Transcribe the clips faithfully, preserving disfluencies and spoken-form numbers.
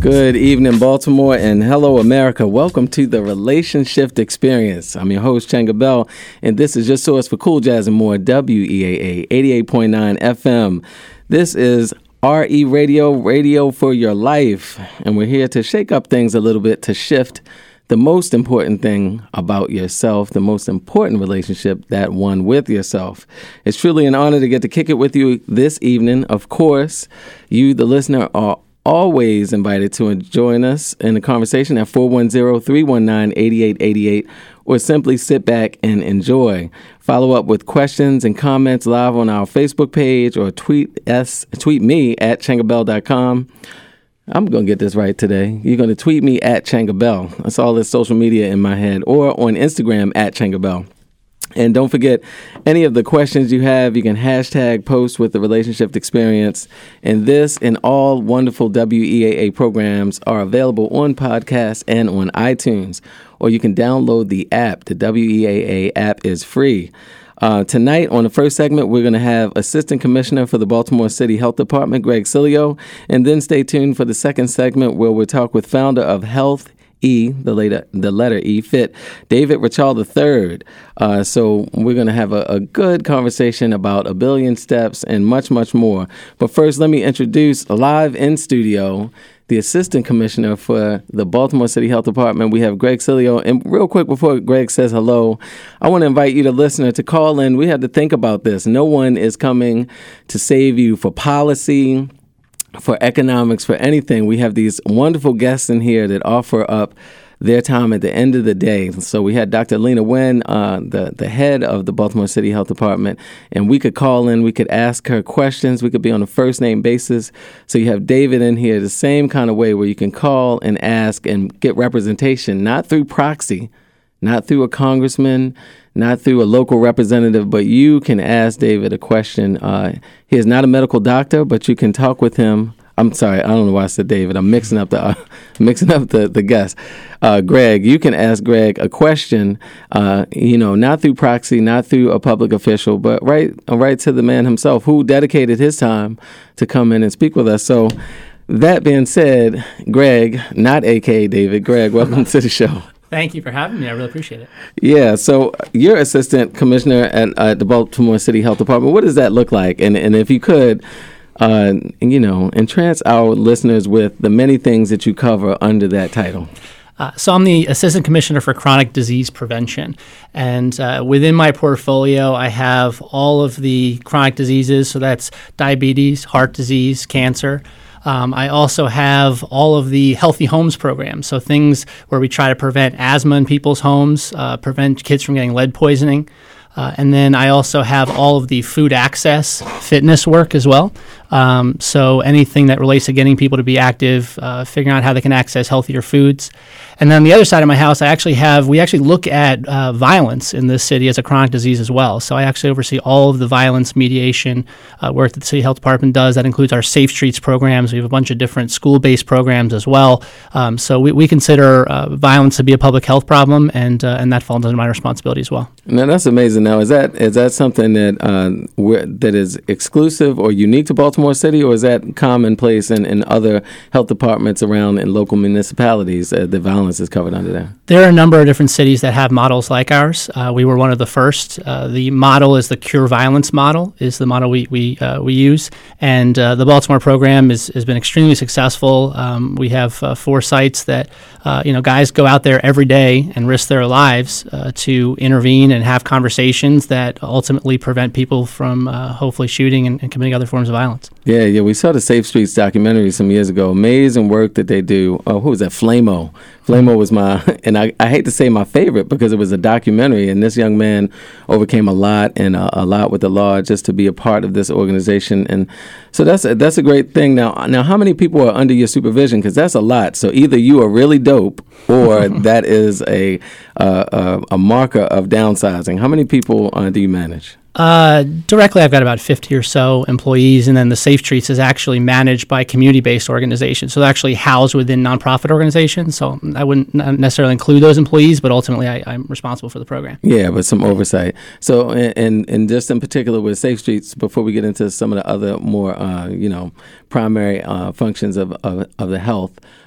Good evening, Baltimore, and hello, America. Welcome to the Relationship Experience. I'm your host, Changa Bell, and this is your source for cool jazz and more, W E A A eighty-eight point nine F M. This is R E Radio, radio for your life, and we're here to shake up things a little bit, to shift the most important thing about yourself, the most important relationship, that one with yourself. It's truly an honor to get to kick it with you this evening. Of course, you, the listener, are always invited to join us in the conversation at four one zero, three one nine, eight eight eight eight, or simply sit back and enjoy. Follow up with questions and comments live on our Facebook page, or tweet us, tweet me at changa bell dot com. I'm going to get this right today. You're going to tweet me at Changa Bell. That's all this social media in my head. Or on Instagram at Changa Bell. And don't forget, any of the questions you have, you can hashtag post with the Relationship Experience. And this and all wonderful W E A A programs are available on podcast and on iTunes. Or you can download the app. The W E A A app is free. Uh, tonight, on the first segment, we're going to have Assistant Commissioner for the Baltimore City Health Department, Greg Cilio. And then stay tuned for the second segment, where we'll talk with founder of Health E, the letter, the letter E, Fit, David Rachal the third. Uh, so we're going to have a, a good conversation about a billion steps and much, much more. But first, let me introduce live in studio the Assistant Commissioner for the Baltimore City Health Department. We have Greg Cilio. And real quick, before Greg says hello, I want to invite you, the listener, to call in. We had to think about this. No one is coming to save you for policy, for economics, for anything. We have these wonderful guests in here that offer up their time at the end of the day. So we had Doctor Lena Wen, uh, the, the head of the Baltimore City Health Department, and we could call in, we could ask her questions, we could be on a first name basis. So you have David in here the same kind of way, where you can call and ask and get representation, not through proxy, not through a congressman, not through a local representative, but you can ask David a question. Uh, he is not a medical doctor, but you can talk with him. I'm sorry, I don't know why I said David. I'm mixing up the uh, mixing up the the guests. Uh, Greg, you can ask Greg a question. Uh, you know, not through proxy, not through a public official, but right right to the man himself, who dedicated his time to come in and speak with us. So, that being said, Greg, not A K A David, Greg, welcome to the show. Thank you for having me. I really appreciate it. Yeah, so you're Assistant Commissioner at uh, the Baltimore City Health Department. What does that look like? And and if you could, uh, you know, entrance our listeners with the many things that you cover under that title. Uh, so I'm the Assistant Commissioner for Chronic Disease Prevention. And uh, within my portfolio, I have all of the chronic diseases. So that's diabetes, heart disease, cancer. Um, I also have all of the Healthy Homes programs, so things where we try to prevent asthma in people's homes, uh, prevent kids from getting lead poisoning. Uh, and then I also have all of the food access fitness work as well. Um, so anything that relates to getting people to be active, uh, figuring out how they can access healthier foods. And then on the other side of my house, I actually have, we actually look at uh, violence in this city as a chronic disease as well. So I actually oversee all of the violence mediation uh, work that the City Health Department does. That includes our Safe Streets programs. We have a bunch of different school-based programs as well. Um, so we, we consider uh, violence to be a public health problem, and uh, and that falls under my responsibility as well. Now, that's amazing. Now, is that is that something that uh, that is exclusive or unique to Baltimore City, or is that commonplace in, in other health departments around in local municipalities? Uh, the violence is covered under there. There are a number of different cities that have models like ours. Uh, we were one of the first. Uh, the model is the Cure Violence model, is the model we we uh, we use, and uh, the Baltimore program is, has been extremely successful. Um, we have uh, four sites that uh, you know guys go out there every day and risk their lives uh, to intervene and have conversations that ultimately prevent people from uh, hopefully shooting and, and committing other forms of violence. Yeah, yeah, we saw the Safe Streets documentary some years ago. Amazing work that they do. Oh, who was that? Flamo. Flamo was my, and I, I hate to say my favorite because it was a documentary, and this young man overcame a lot and a, a lot with the law just to be a part of this organization. And so that's a, that's a great thing. Now, now, how many people are under your supervision? Because that's a lot. So either you are really dope, or that is a uh, a, a marker of downsizing. How many people uh, do you manage? Uh, directly, I've got about fifty or so employees, and then the Safe Streets is actually managed by community-based organizations. So they're actually housed within nonprofit organizations. So I wouldn't necessarily include those employees, but ultimately I, I'm responsible for the program. Yeah, but some oversight. So, and, and just in particular with Safe Streets, before we get into some of the other more, uh, you know, primary uh, functions of, of, of the health,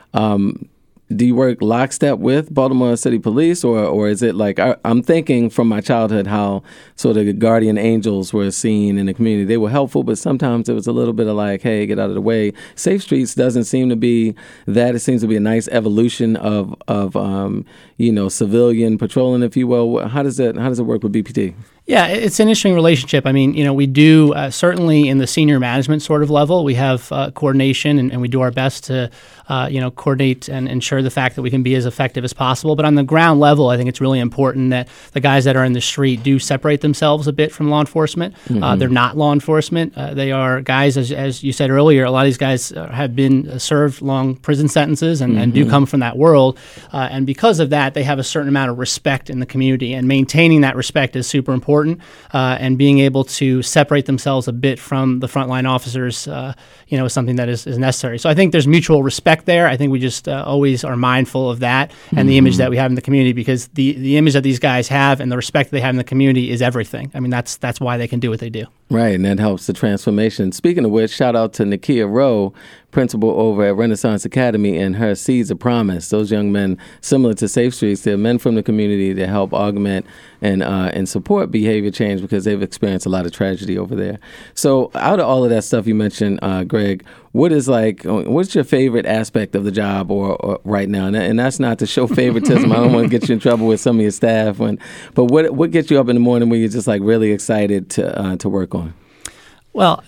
Um, do you work lockstep with Baltimore City Police, or, or is it like, I, I'm thinking from my childhood how sort of the guardian angels were seen in the community. They were helpful, but sometimes it was a little bit of like, hey, get out of the way. Safe Streets doesn't seem to be that. It seems to be a nice evolution of, of um, you know, civilian patrolling, if you will. How does it, how does it work with B P T? Yeah, it's an interesting relationship. I mean, you know, we do uh, certainly in the senior management sort of level, we have uh, coordination and, and we do our best to, uh, you know, coordinate and ensure the fact that we can be as effective as possible. But on the ground level, I think it's really important that the guys that are in the street do separate themselves a bit from law enforcement. Mm-hmm. Uh, they're not law enforcement. Uh, they are guys, as, as you said earlier, a lot of these guys uh, have been uh, served long prison sentences and, mm-hmm. and do come from that world. Uh, and because of that, they have a certain amount of respect in the community. And maintaining that respect is super important. Uh, and being able to separate themselves a bit from the frontline officers, uh, you know, is something that is, is necessary. So I think there's mutual respect there. I think we just uh, always are mindful of that and mm-hmm. the image that we have in the community, because the, the image that these guys have and the respect that they have in the community is everything. I mean, that's that's why they can do what they do. Right, and that helps the transformation. Speaking of which, shout out to Nakia Rowe, principal over at Renaissance Academy, and her Seeds of Promise. Those young men, similar to Safe Streets, they're men from the community that help augment and uh, and support behavior change because they've experienced a lot of tragedy over there. So out of all of that stuff you mentioned, uh, Greg, what is like, what's your favorite aspect of the job or, or right now? And, and that's not to show favoritism. I don't want to get you in trouble with some of your staff. When, but what what gets you up in the morning when you're just like really excited to uh, to work on? Well,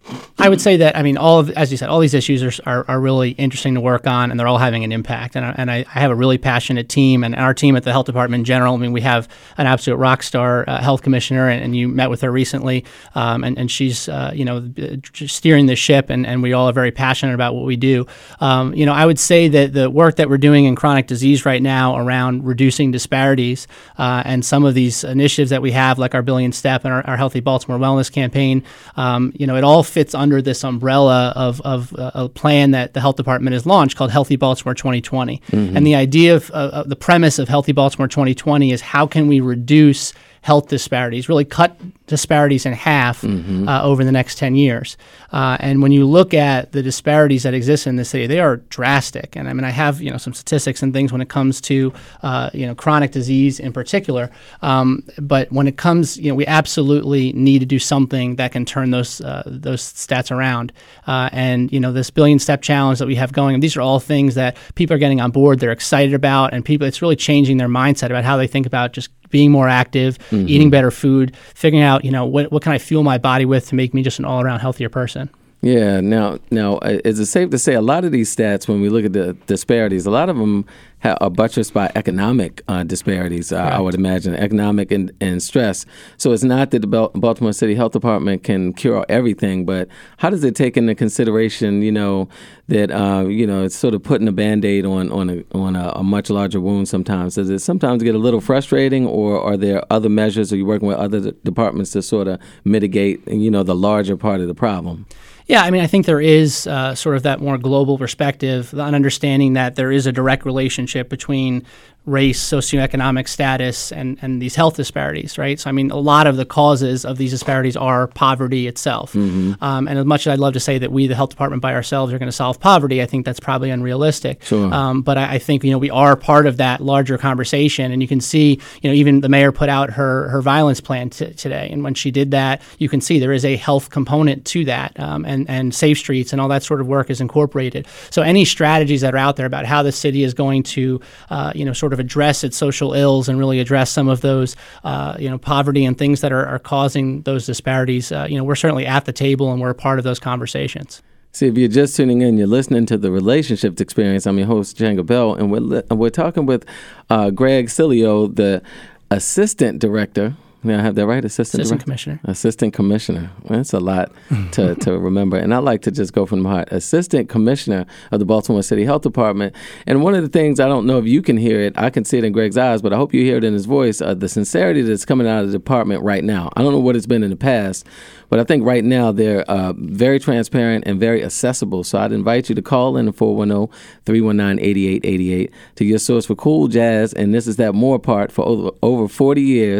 I would say that, I mean, all of, as you said, all these issues are, are, are really interesting to work on, and they're all having an impact. And, I, and I, I have a really passionate team, and our team at the health department in general. I mean, we have an absolute rock star uh, health commissioner, and, and you met with her recently, um, and, and she's, uh, you know, steering the ship, and, and we all are very passionate about what we do. Um, you know, I would say that the work that we're doing in chronic disease right now around reducing disparities uh, and some of these initiatives that we have, like our Billion Step and our, our Healthy Baltimore Wellness Campaign, um, you know, it all fits under this umbrella of, of uh, a plan that the health department has launched called Healthy Baltimore twenty twenty. Mm-hmm. And the idea of uh, the premise of Healthy Baltimore twenty twenty is how can we reduce health disparities, really cut disparities in half mm-hmm. uh, over the next ten years. Uh, and when you look at the disparities that exist in the city, they are drastic. And I mean, I have, you know, some statistics and things when it comes to, uh, you know, chronic disease in particular. Um, but when it comes, you know, we absolutely need to do something that can turn those uh, those stats around. Uh, and, you know, this Billion Step Challenge that we have going, these are all things that people are getting on board, they're excited about, and people, it's really changing their mindset about how they think about just being more active, mm-hmm. eating better food, figuring out, you know, what what can I fuel my body with to make me just an all-around healthier person. Yeah. Now, now, uh, is it safe to say a lot of these stats, when we look at the disparities, a lot of them ha- are buttressed by economic uh, disparities, uh, I would imagine, economic and, and stress. So it's not that the Bel- Baltimore City Health Department can cure everything, but how does it take into consideration, you know, that, uh, you know, it's sort of putting a Band-Aid on, on, a, on a, a much larger wound sometimes? Does it sometimes get a little frustrating, or are there other measures? Are you working with other departments to sort of mitigate, you know, the larger part of the problem? Yeah, I mean, I think there is uh, sort of that more global perspective, an understanding that there is a direct relationship between race, socioeconomic status, and, and these health disparities, right? So, I mean, a lot of the causes of these disparities are poverty itself. Mm-hmm. Um, and as much as I'd love to say that we, the health department, by ourselves are going to solve poverty, I think that's probably unrealistic. Sure. Um, but I, I think, you know, we are part of that larger conversation. And you can see, you know, even the mayor put out her, her violence plan t- today. And when she did that, you can see there is a health component to that. Um, and, and Safe Streets and all that sort of work is incorporated. So any strategies that are out there about how the city is going to, uh, you know, sort of address its social ills and really address some of those, uh, you know, poverty and things that are, are causing those disparities, uh, you know, we're certainly at the table and we're a part of those conversations. See, if you're just tuning in, you're listening to The Relationships Experience. I'm your host, Changa Bell, and we're, li- we're talking with uh, Greg Cilio, the Assistant Director. Now, I have that right? Assistant, Assistant Director? Commissioner. Assistant Commissioner. Well, that's a lot to, to remember. And I like to just go from the heart. Assistant Commissioner of the Baltimore City Health Department. And one of the things, I don't know if you can hear it, I can see it in Greg's eyes, but I hope you hear it in his voice, uh, the sincerity that's coming out of the department right now. I don't know what it's been in the past, but I think right now they're uh, very transparent and very accessible. So I'd invite you to call in at four one zero, three one nine, eight eight eight eight to your source for cool jazz. And this is that more part. For over, over forty years,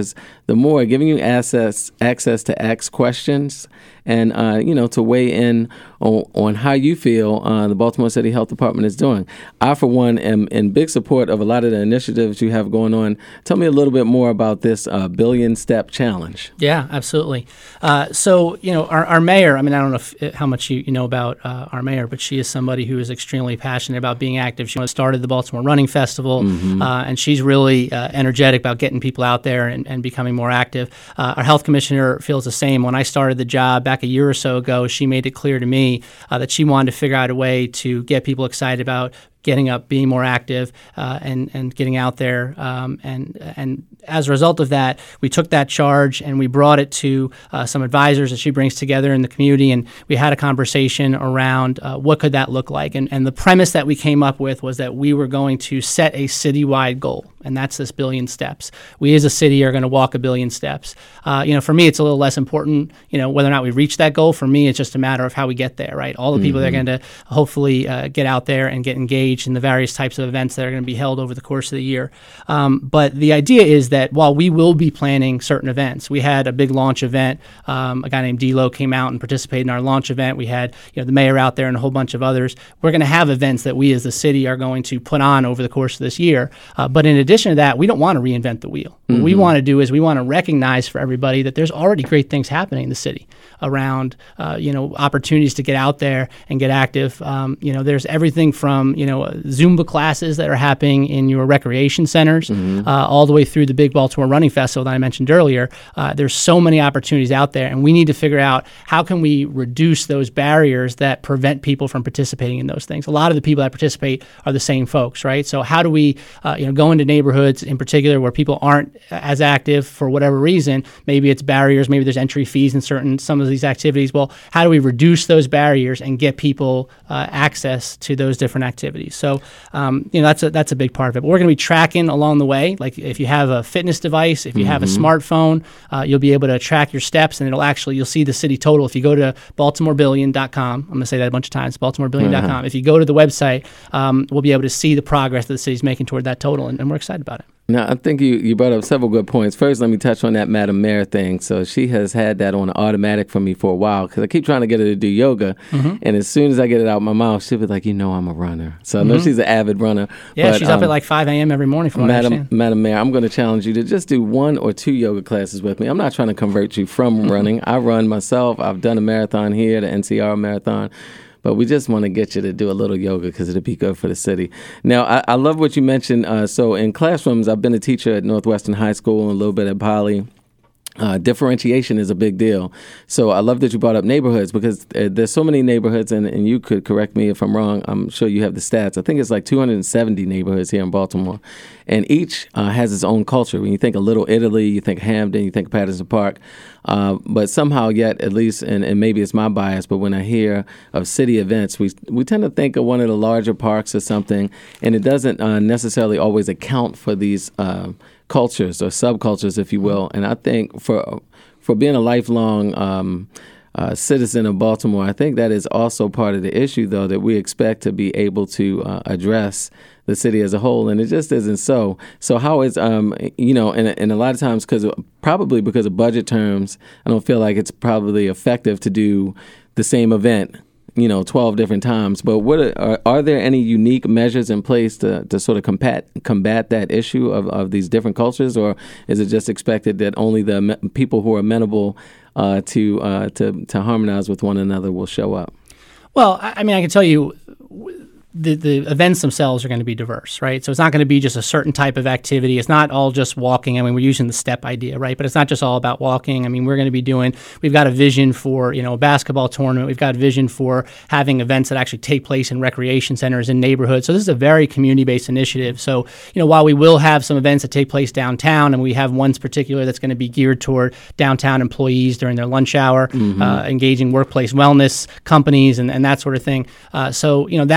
the more, giving you access access to ask questions and, uh, you know, to weigh in on, on how you feel uh, the Baltimore City Health Department is doing. I, for one, am in big support of a lot of the initiatives you have going on. Tell me a little bit more about this uh, Billion Step Challenge. Yeah, absolutely. Uh, so, you know, our, our mayor, I mean, I don't know if, how much you, you know about uh, our mayor, but she is somebody who is extremely passionate about being active. She started the Baltimore Running Festival, mm-hmm. uh, and she's really uh, energetic about getting people out there and, and becoming more active. Uh, our health commissioner feels the same. When I started the job back a year or so ago, she made it clear to me uh, that she wanted to figure out a way to get people excited about getting up, being more active, uh, and and getting out there. Um, and and as a result of that, we took that charge and we brought it to uh, some advisors that she brings together in the community, and we had a conversation around uh, what could that look like. And and the premise that we came up with was that we were going to set a citywide goal, and that's this billion steps. We as a city are going to walk a billion steps. Uh, you know, for me, it's a little less important, you know, whether or not we reach that goal. For me, it's just a matter of how we get there, right? All the people mm-hmm. that are going to hopefully uh, get out there and get engaged in the various types of events that are going to be held over the course of the year. Um, but the idea is that while we will be planning certain events, we had a big launch event. Um, a guy named D-Lo came out and participated in our launch event. We had, you know, the mayor out there and a whole bunch of others. We're going to have events that we as the city are going to put on over the course of this year. Uh, but in addition to that, we don't want to reinvent the wheel. Mm-hmm. What we want to do is we want to recognize for everybody that there's already great things happening in the city around, uh, you know, opportunities to get out there and get active. Um, you know, there's everything from, you know, Zumba classes that are happening in your recreation centers, mm-hmm. uh, all the way through the big Baltimore Running Festival that I mentioned earlier. Uh, there's so many opportunities out there, and we need to figure out how can we reduce those barriers that prevent people from participating in those things. A lot of the people that participate are the same folks, right? So how do we, uh, you know, go into neighborhoods in particular where people aren't as active for whatever reason? Maybe it's barriers, maybe there's entry fees in certain some of these activities. Well, how do we reduce those barriers and get people uh, access to those different activities? So, um, you know, that's a, that's a big part of it. But we're going to be tracking along the way. Like if you have a fitness device, if you mm-hmm. have a smartphone, uh, you'll be able to track your steps, and it'll actually, you'll see the city total. If you go to baltimore billion dot com, I'm going to say that a bunch of times, baltimore billion dot com. Mm-hmm. If you go to the website, um, we'll be able to see the progress that the city's making toward that total, and, and we're excited about it. Now, I think you, you brought up several good points. First, let me touch on that Madam Mayor thing. So she has had that on automatic for me for a while because I keep trying to get her to do yoga. Mm-hmm. And as soon as I get it out of my mouth, she'll be like, you know, I'm a runner. So mm-hmm. I know she's an avid runner. Yeah, but, she's um, up at like five a.m. every morning from what Madam, I understand. Madam Mayor, I'm going to challenge you to just do one or two yoga classes with me. I'm not trying to convert you from mm-hmm. running. I run myself. I've done a marathon here, the N C R marathon. But we just want to get you to do a little yoga because it'll be good for the city. Now, I, I love what you mentioned. Uh, so in classrooms, I've been a teacher at Northwestern High School and a little bit at Poly. Uh, differentiation is a big deal. So I love that you brought up neighborhoods because uh, there's so many neighborhoods, and, and you could correct me if I'm wrong. I'm sure you have the stats. I think it's like two hundred seventy neighborhoods here in Baltimore, and each uh, has its own culture. When you think of Little Italy, you think Hampden, you think Patterson Park, uh, but somehow yet, at least, and, and maybe it's my bias, but when I hear of city events, we we tend to think of one of the larger parks or something, and it doesn't uh, necessarily always account for these uh, cultures or subcultures, if you will. And I think for for being a lifelong um, uh, citizen of Baltimore, I think that is also part of the issue, though, that we expect to be able to uh, address the city as a whole, and it just isn't so. So how is, um, you know, and, and a lot of times, because probably because of budget terms, I don't feel like it's probably effective to do the same event, you know, twelve different times. But what are, are there any unique measures in place to, to sort of combat combat that issue of, of these different cultures, or is it just expected that only the me- people who are amenable uh, to uh, to to harmonize with one another will show up? Well, I mean, I can tell you. W- The, the events themselves are going to be diverse, right? So it's not going to be just a certain type of activity. It's not all just walking. I mean, we're using the step idea, right? But it's not just all about walking. I mean, we're going to be doing, we've got a vision for, you know, a basketball tournament. We've got a vision for having events that actually take place in recreation centers in neighborhoods. So this is a very community-based initiative. So, you know, while we will have some events that take place downtown, and we have ones particular that's going to be geared toward downtown employees during their lunch hour, mm-hmm. uh, engaging workplace wellness companies and, and that sort of thing. Uh, so, you know, that will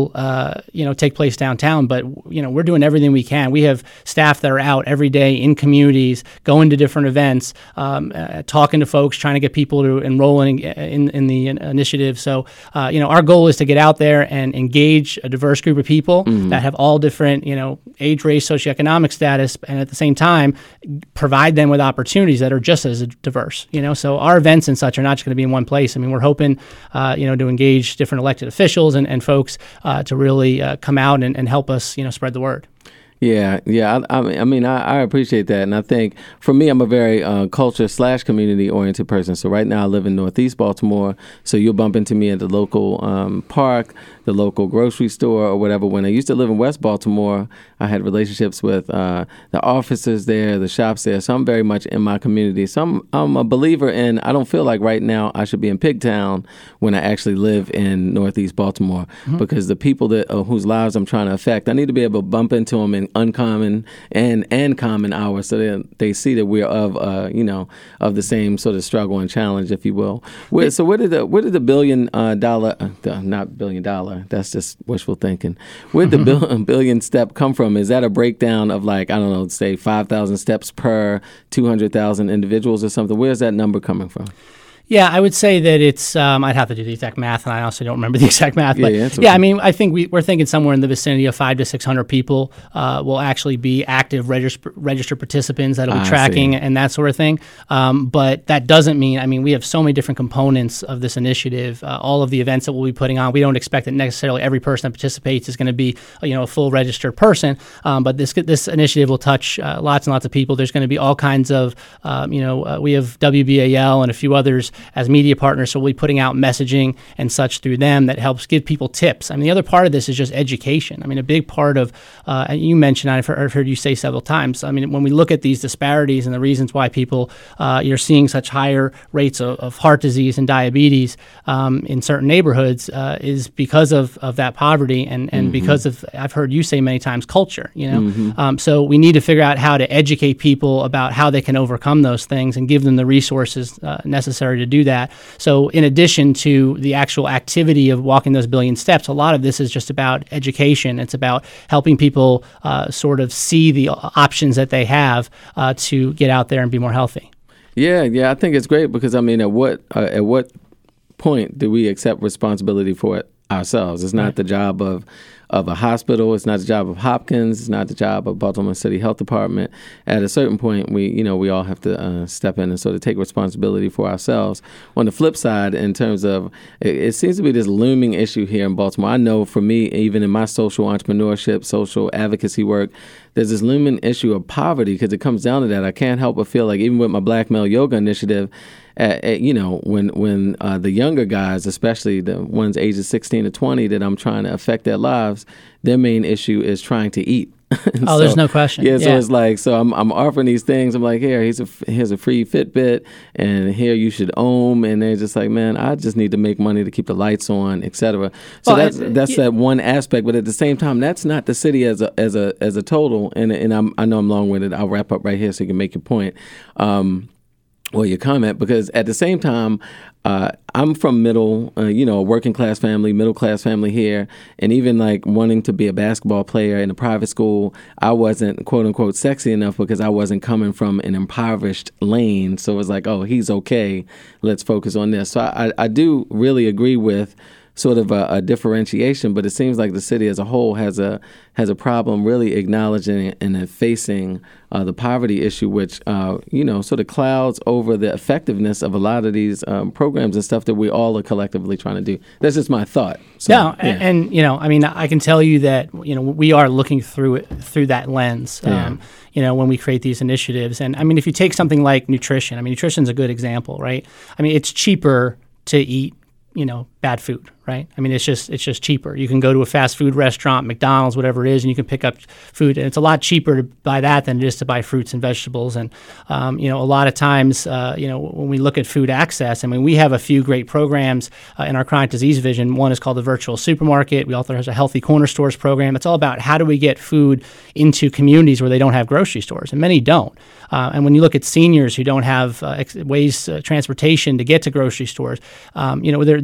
will, uh, you know, take place downtown. But, you know, we're doing everything we can. We have staff that are out every day in communities, going to different events, um, uh, talking to folks, trying to get people to enroll in, in, in the initiative. So, uh, you know, our goal is to get out there and engage a diverse group of people mm-hmm. that have all different, you know, age, race, socioeconomic status, and at the same time, provide them with opportunities that are just as diverse, you know. So our events and such are not just going to be in one place. I mean, we're hoping, uh, you know, to engage different elected officials and, and folks uh, to really uh, come out and, and help us, you know, spread the word. Yeah, yeah. I, I mean, I, I appreciate that, and I think for me, I'm a very uh, culture slash community oriented person. So right now, I live in Northeast Baltimore. So you'll bump into me at the local um, park, the local grocery store, or whatever. When I used to live in West Baltimore, I had relationships with uh, the officers there, the shops there. So I'm very much in my community. So I'm, I'm a believer in. I don't feel like right now I should be in Pigtown when I actually live in Northeast Baltimore mm-hmm. because the people that uh, whose lives I'm trying to affect, I need to be able to bump into them in uncommon and and common hours, so that they see that we're of uh you know of the same sort of struggle and challenge, if you will. Where, so where did the where did the billion uh, dollar uh, not billion dollar that's just wishful thinking. Where did the bill, billion step come from? Is that a breakdown of, like, I don't know, say five thousand steps per two hundred thousand individuals or something? Where's that number coming from? Yeah, I would say that it's, um, I'd have to do the exact math, and I also don't remember the exact math. But yeah, yeah, yeah I mean, I think we, we're thinking somewhere in the vicinity of five to six hundred people uh, will actually be active register, registered participants that'll be I tracking see. and that sort of thing. Um, but that doesn't mean, I mean, we have so many different components of this initiative. Uh, all of the events that we'll be putting on, we don't expect that necessarily every person that participates is going to be, you know, a full registered person. Um, but this this initiative will touch uh, lots and lots of people. There's going to be all kinds of, um, you know, uh, we have W B A L and a few others as media partners. So we'll be putting out messaging and such through them that helps give people tips. I mean, the other part of this is just education. I mean, a big part of, uh, and you mentioned, I've heard, I've heard you say several times, I mean, when we look at these disparities and the reasons why people, uh, you're seeing such higher rates of, of heart disease and diabetes um, in certain neighborhoods uh, is because of, of that poverty and, and mm-hmm. because of, I've heard you say many times, culture, you know. Mm-hmm. Um, so we need to figure out how to educate people about how they can overcome those things and give them the resources uh, necessary to do that. So in addition to the actual activity of walking those billion steps, a lot of this is just about education. It's about helping people uh, sort of see the options that they have uh, to get out there and be more healthy. Yeah, yeah, I think it's great because, I mean, at what uh, at what point do we accept responsibility for it ourselves? It's not right. the job of of a hospital. It's not the job of Hopkins. It's not the job of Baltimore City Health Department. At a certain point, we, you know, we all have to uh, step in and sort of take responsibility for ourselves. On the flip side, in terms of, it, it seems to be this looming issue here in Baltimore. I know for me, even in my social entrepreneurship, social advocacy work, there's this looming issue of poverty because it comes down to that. I can't help but feel like even with my Black Male Yoga initiative, Uh, uh, you know, when when uh, the younger guys, especially the ones ages sixteen to twenty that I'm trying to affect their lives, their main issue is trying to eat. oh, so, there's no question. Yeah, so yeah. it's like, so I'm I'm offering these things. I'm like, here, here's a here's a free Fitbit, and here you should own. And they're just like, man, I just need to make money to keep the lights on, et cetera. So well, that's I, that's yeah. that one aspect. But at the same time, that's not the city as a as a as a total. And and I'm I know I'm long-winded. I'll wrap up right here so you can make your point. Um, Well, your comment, because at the same time, uh, I'm from middle, uh, you know, a working class family, middle class family here, and even like wanting to be a basketball player in a private school, I wasn't quote unquote sexy enough because I wasn't coming from an impoverished lane. So it was like, oh, he's okay. Let's focus on this. So I, I do really agree with sort of a, a differentiation, but it seems like the city as a whole has a has a problem really acknowledging and facing uh, the poverty issue, which uh, you know sort of clouds over the effectiveness of a lot of these um, programs and stuff that we all are collectively trying to do. That's just my thought. So, yeah, yeah. And, and you know, I mean, I can tell you that you know we are looking through it through that lens. Um, yeah. You know, when we create these initiatives, and I mean, if you take something like nutrition, I mean, nutrition's a good example, right? I mean, it's cheaper to eat, you know, bad food, right? I mean, it's just it's just cheaper. You can go to a fast food restaurant, McDonald's, whatever it is, and you can pick up food, and it's a lot cheaper to buy that than it is to buy fruits and vegetables. And um, you know, a lot of times, uh, you know, when we look at food access, I mean, we have a few great programs uh, in our chronic disease vision. One is called the Virtual Supermarket. We also have a Healthy Corner Stores program. It's all about how do we get food into communities where they don't have grocery stores, and many don't. Uh, and when you look at seniors who don't have uh, ex- ways, uh, transportation to get to grocery stores, um, you know, they're they're very limited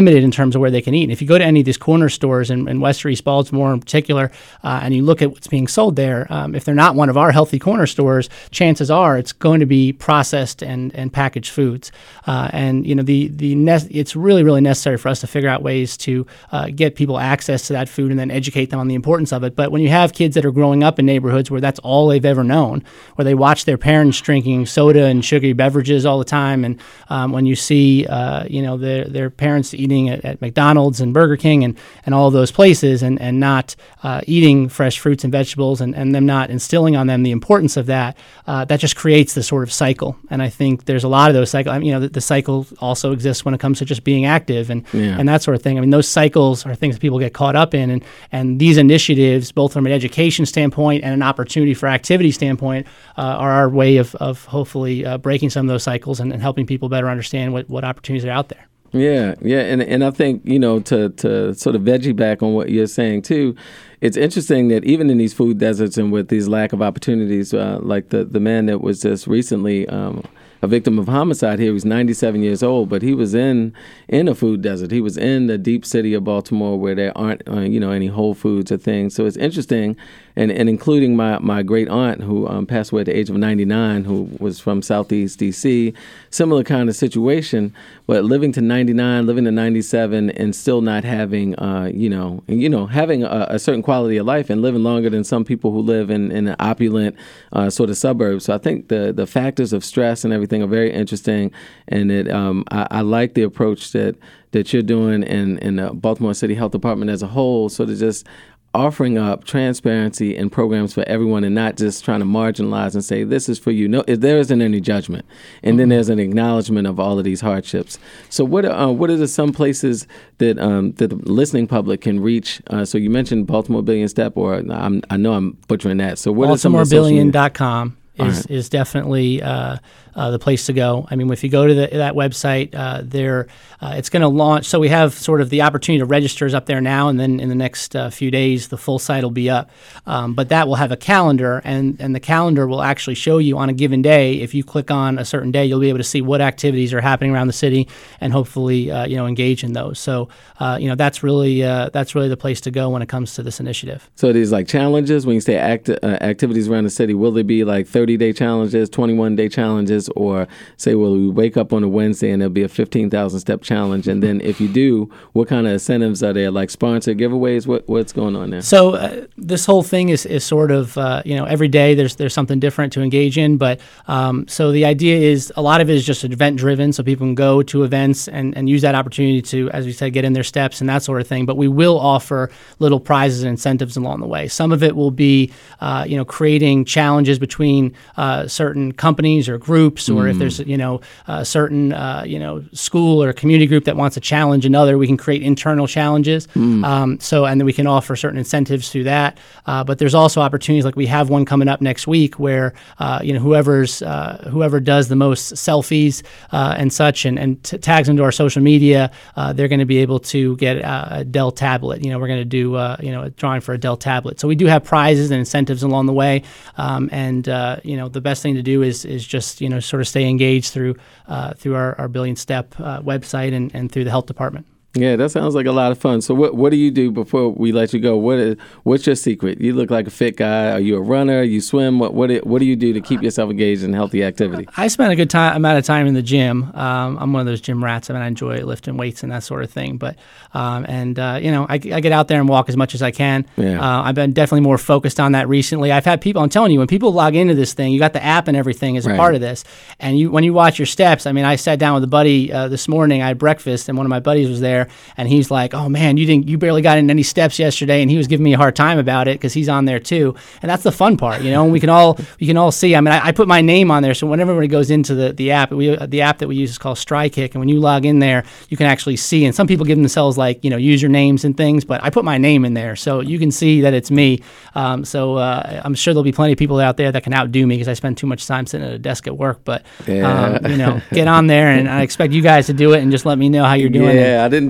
limited in terms of where they can eat. And if you go to any of these corner stores in, in West or East Baltimore in particular, uh, and you look at what's being sold there, um, if they're not one of our healthy corner stores, chances are it's going to be processed and, and packaged foods. Uh, and you know the the ne- it's really really necessary for us to figure out ways to uh, get people access to that food and then educate them on the importance of it. But when you have kids that are growing up in neighborhoods where that's all they've ever known, where they watch their parents drinking soda and sugary beverages all the time, and um, when you see uh, you know their their parents eating at, at McDonald's and Burger King and, and all of those places, and and not uh, eating fresh fruits and vegetables, and, and them not instilling on them the importance of that, uh, that just creates this sort of cycle. And I think there's a lot of those cycles. I mean, you know, the, the cycle also exists when it comes to just being active and yeah. and that sort of thing. I mean, those cycles are things that people get caught up in, and and these initiatives, both from an education standpoint and an opportunity for activity standpoint, uh, are our way of of hopefully uh, breaking some of those cycles and, and helping people better understand what, what opportunities are out there. Yeah, yeah, and and I think, you know, to to sort of veggie back on what you're saying too, it's interesting that even in these food deserts and with these lack of opportunities, uh, like the the man that was just recently um, a victim of homicide here, he was ninety-seven years old, but he was in in a food desert. He was in the deep city of Baltimore where there aren't uh, you know any Whole Foods or things. So it's interesting, and and including my my great aunt who um, passed away at the age of ninety-nine, who was from Southeast D C, similar kind of situation, but living to ninety-nine, living to ninety-seven, and still not having uh, you know and, you know having a, a certain quality of life and living longer than some people who live in in an opulent uh, sort of suburbs. So I think the the factors of stress and everything are very interesting, and it um, I, I like the approach that that you're doing in in the Baltimore City Health Department as a whole, sort of just offering up transparency and programs for everyone, and not just trying to marginalize and say this is for you. No, there isn't any judgment, and mm-hmm. then there's an acknowledgement of all of these hardships. So what are, uh, what are the, some places that um, that the listening public can reach? Uh, so you mentioned Baltimore Billion Step, or I'm, I know I'm butchering that. So what Baltimore Billion dot com is right. is definitely uh, uh, the place to go. I mean, if you go to the, that website, uh, there uh, it's going to launch. So we have sort of the opportunity to register is up there now, and then in the next uh, few days, the full site will be up. Um, but that will have a calendar, and, and the calendar will actually show you on a given day. If you click on a certain day, you'll be able to see what activities are happening around the city, and hopefully, uh, you know, engage in those. So, uh, you know, that's really uh, that's really the place to go when it comes to this initiative. So these like challenges, when you say act, uh, activities around the city, will there be like thirty-day challenges, twenty-one day challenges, or say, well, we wake up on a Wednesday and there'll be a fifteen thousand step challenge? And then if you do, what kind of incentives are there, like sponsored giveaways? What What's going on there? So uh, this whole thing is, is sort of, uh, you know, every day there's there's something different to engage in. But um, so the idea is a lot of it is just event driven. So people can go to events and, and use that opportunity to, as we said, get in their steps and that sort of thing. But we will offer little prizes and incentives along the way. Some of it will be, uh, you know, creating challenges between uh, certain companies or groups, or mm. if there's, you know, a certain, uh, you know, school or community group that wants to challenge another, we can create internal challenges. Mm. Um, so, and then we can offer certain incentives through that. Uh, but there's also opportunities, like we have one coming up next week where, uh, you know, whoever's, uh, whoever does the most selfies uh, and such, and, and t- tags into our social media, uh, they're going to be able to get uh, a Dell tablet. You know, we're going to do, uh, you know, a drawing for a Dell tablet. So we do have prizes and incentives along the way. Um, and, uh, you know, the best thing to do is is just, you know, sort of stay engaged through uh, through our, our Billion Step uh, website and, and through the health department. Yeah, that sounds like a lot of fun. So what what do you do before we let you go? What is what's your secret? You look like a fit guy. Are you a runner? You swim? What what what do you do to keep yourself engaged in healthy activity? I spend a good time amount of time in the gym. Um, I'm one of those gym rats. I mean, I enjoy lifting weights and that sort of thing. But um, and uh, you know, I, I get out there and walk as much as I can. Yeah. Uh, I've been definitely more focused on that recently. I've had people. I'm telling you, when people log into this thing, you got the app and everything as a right. part of this. And you when you watch your steps. I mean, I sat down with a buddy uh, this morning. I had breakfast, and one of my buddies was there, and he's like, oh man, you didn't, you barely got in any steps yesterday, and he was giving me a hard time about it because he's on there too, and that's the fun part, you know. And we can all, we can all see. I mean, I, I put my name on there, so whenever everybody goes into the the app, we the app that we use is called StriKick, and when you log in there, you can actually see. And some people give themselves like, you know, usernames and things, but I put my name in there, so you can see that it's me. Um, so uh, I'm sure there'll be plenty of people out there that can outdo me because I spend too much time sitting at a desk at work. But yeah. um, you know, get on there, and I expect you guys to do it, and just let me know how you're doing. Yeah, it. I didn't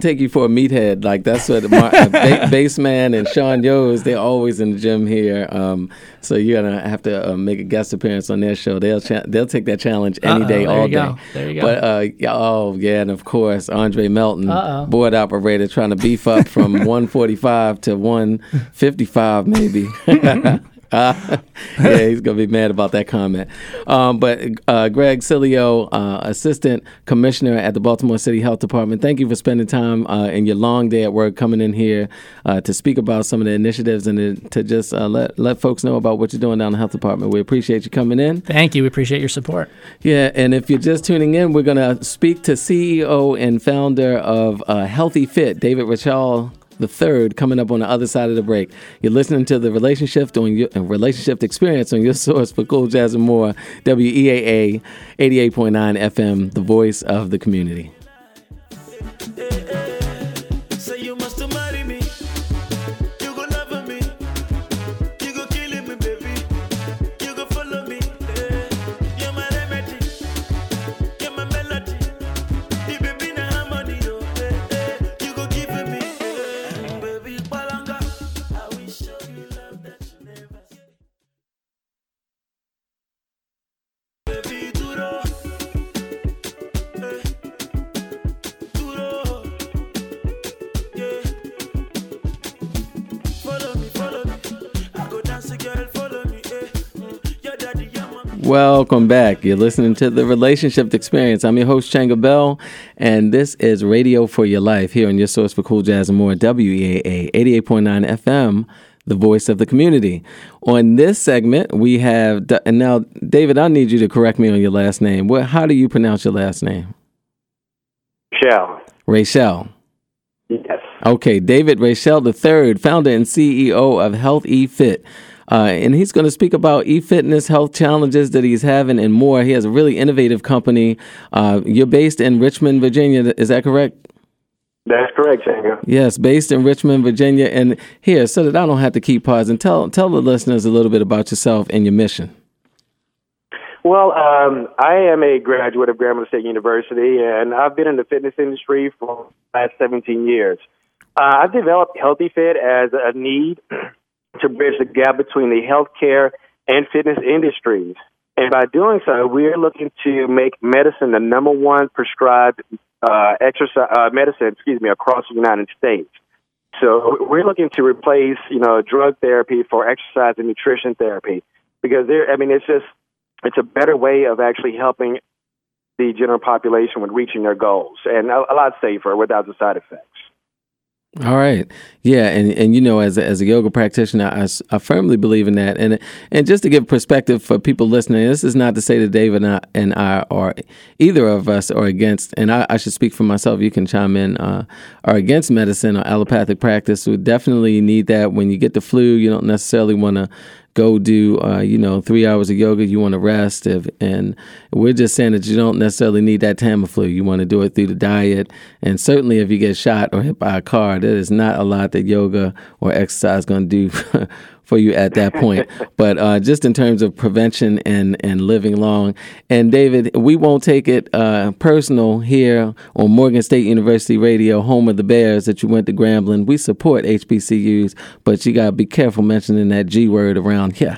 take you for a meathead. Like that's what Mar- ba- Bassman and Sean Yos, they're always in the gym here. Um, so you're gonna have to uh, make a guest appearance on their show. They'll cha- they'll take that challenge any Uh-oh, day, there all you day. go. There you go. But uh, yeah, oh yeah, and of course Andre Melton, Uh-oh. board operator, trying to beef up from one forty-five to one fifty-five, maybe. Uh, yeah, he's going to be mad about that comment. Um, but uh, Greg Cilio, uh, Assistant Commissioner at the Baltimore City Health Department, thank you for spending time uh, in your long day at work coming in here uh, to speak about some of the initiatives and to, to just uh, let, let folks know about what you're doing down in the Health Department. We appreciate you coming in. Thank you. We appreciate your support. Yeah, and if you're just tuning in, we're going to speak to C E O and founder of uh, Healthy Fit, David Rachal the third, coming up on the other side of the break. You're listening to the relationship on your relationship experience on your source for Cool Jazz and More, W E A A eighty-eight point nine F M, the voice of the community. Welcome back. You're listening to The Relationship Experience. I'm your host, Changa Bell, and this is Radio for Your Life here on your source for Cool Jazz and More, W E A A eighty-eight point nine F M, the voice of the community. On this segment, we have, and now, David, I need you to correct me on your last name. What? How do you pronounce your last name? Rachel. Rachel. Yes. Okay, David Rachal the third, founder and C E O of Health E-Fit. Uh, and he's going to speak about e-fitness, health challenges that he's having, and more. He has a really innovative company. Uh, you're based in Richmond, Virginia. Is that correct? That's correct, Changa. Yes, based in Richmond, Virginia. And here, so that I don't have to keep pausing, tell tell the listeners a little bit about yourself and your mission. Well, um, I am a graduate of Grambling State University, and I've been in the fitness industry for the last seventeen years. Uh, I've developed Healthy Fit as a need to bridge the gap between the healthcare and fitness industries. And by doing so, we're looking to make medicine the number one prescribed uh, exercise uh, medicine, excuse me, across the United States. So we're looking to replace, you know, drug therapy for exercise and nutrition therapy because there. I mean, it's just it's a better way of actually helping the general population with reaching their goals, and a, a lot safer without the side effects. All right. Yeah. And, and you know, as a, as a yoga practitioner, I, I firmly believe in that. And and just to give perspective for people listening, this is not to say that David and I, and I or either of us are against, and I, I should speak for myself, you can chime in, uh, are against medicine or allopathic practice. We definitely need that. When you get the flu, you don't necessarily want to go do, uh, you know, three hours of yoga. You want to rest. If, and we're just saying that you don't necessarily need that Tamiflu. You want to do it through the diet. And certainly if you get shot or hit by a car, there is not a lot that yoga or exercise is going to do for you at that point. But uh, just in terms of prevention and, and living long. And David, we won't take it uh, personal here on Morgan State University Radio, home of the Bears, that you went to Grambling. We support H B C Us, but you got to be careful mentioning that G word around here.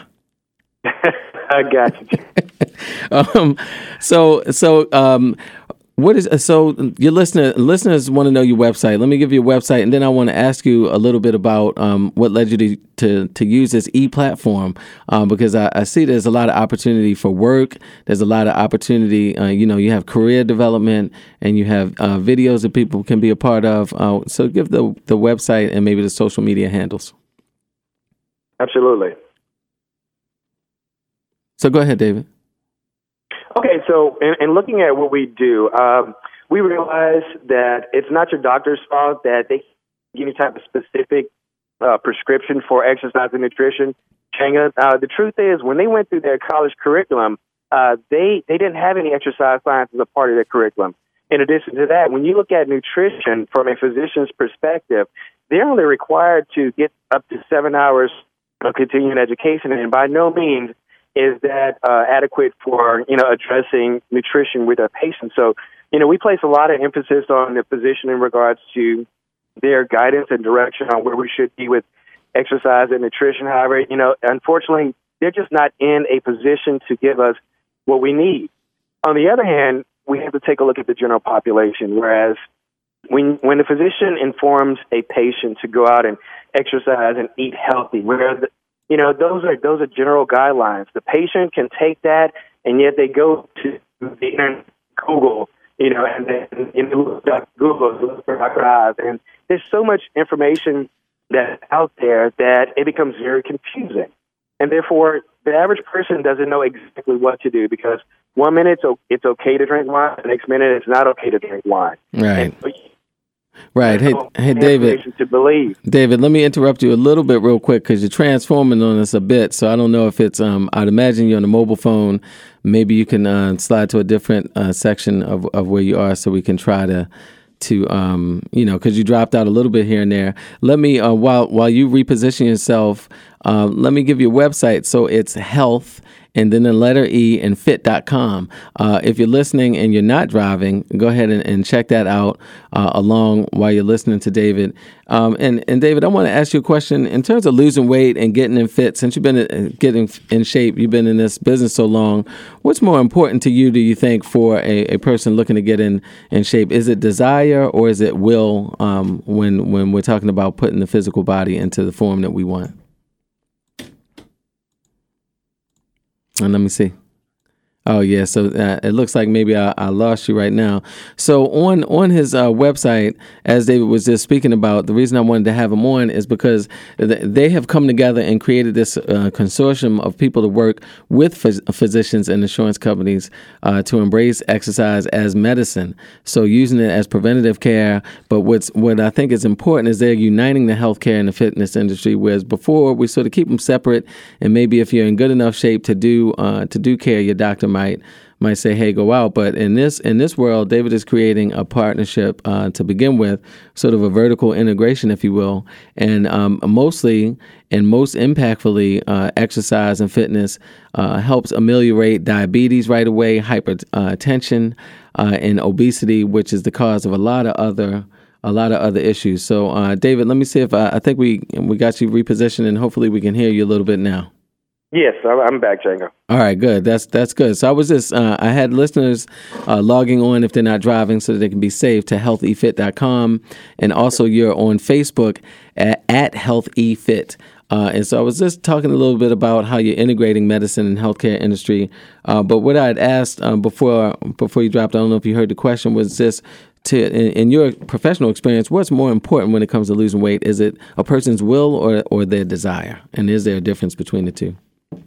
I got you. um, so, so, um, What is so your listener listeners want to know your website. Let me give you a website, and then I want to ask you a little bit about um, what led you to, to to use this e-platform, um, because I, I see there's a lot of opportunity for work. There's a lot of opportunity. Uh, you know, you have career development, and you have uh, videos that people can be a part of. Uh, so give the the website and maybe the social media handles. Absolutely. So go ahead, David. Okay, so in, in looking at what we do, um, we realize that it's not your doctor's fault that they give any type of specific uh, prescription for exercise and nutrition. Changa, uh, the truth is, when they went through their college curriculum, uh, they, they didn't have any exercise science as a part of their curriculum. In addition to that, when you look at nutrition from a physician's perspective, they're only required to get up to seven hours of continuing education, and by no means is that uh, adequate for, you know, addressing nutrition with a patient. So you know, we place a lot of emphasis on the physician in regards to their guidance and direction on where we should be with exercise and nutrition. However, you know, unfortunately, they're just not in a position to give us what we need. On the other hand, we have to take a look at the general population, whereas when when the physician informs a patient to go out and exercise and eat healthy, where the, you know, those are those are general guidelines. The patient can take that, and yet they go to the internet, Google, you know, and then you know, look up Google, look for Doctor Oz, and there's so much information that's out there that it becomes very confusing, and therefore the average person doesn't know exactly what to do, because one minute it's, it's okay to drink wine, the next minute it's not okay to drink wine. Right. And, Right. Hey, hey, David. To believe. David, let me interrupt you a little bit real quick, because you're transforming on us a bit. So I don't know if it's, um, I'd imagine you're on a mobile phone. Maybe you can uh, slide to a different uh, section of, of where you are so we can try to, to um, you know, because you dropped out a little bit here and there. Let me, uh, while while you reposition yourself, uh, let me give you a website. So it's health and then the letter E and fit dot com. Uh, if you're listening and you're not driving, go ahead and, and check that out uh, along while you're listening to David. Um, and, and David, I want to ask you a question in terms of losing weight and getting in fit. Since you've been uh, getting in shape, you've been in this business so long, what's more important to you, do you think, for a, a person looking to get in, in shape? Is it desire or is it will um, when, when we're talking about putting the physical body into the form that we want? And let me see. Oh, yeah. So uh, it looks like maybe I, I lost you right now. So on on his uh, website, as David was just speaking about, the reason I wanted to have him on is because th- they have come together and created this uh, consortium of people to work with phys- physicians and insurance companies uh, to embrace exercise as medicine. So using it as preventative care. But what's what I think is important is they're uniting the healthcare and the fitness industry, whereas before we sort of keep them separate. And maybe if you're in good enough shape to do uh, to do care, your doctor might might say, hey, go out. But in this in this world, David is creating a partnership uh, to begin with, sort of a vertical integration, if you will. And um, mostly and most impactfully, uh, exercise and fitness uh, helps ameliorate diabetes right away, hypertension, uh, and obesity, which is the cause of a lot of other a lot of other issues. So, uh, David, let me see if I, I think we we got you repositioned, and hopefully we can hear you a little bit now. Yes, I'm back, Django. All right, good. That's that's good. So I was just uh, I had listeners uh, logging on if they're not driving, so that they can be safe, to health e fit dot com, and also you're on Facebook at, at health e fit. Uh, and so I was just talking a little bit about how you're integrating medicine and healthcare industry. Uh, but what I'd asked uh, before before you dropped, I don't know if you heard the question, was just to in, in your professional experience, what's more important when it comes to losing weight? Is it a person's will or or their desire? And is there a difference between the two?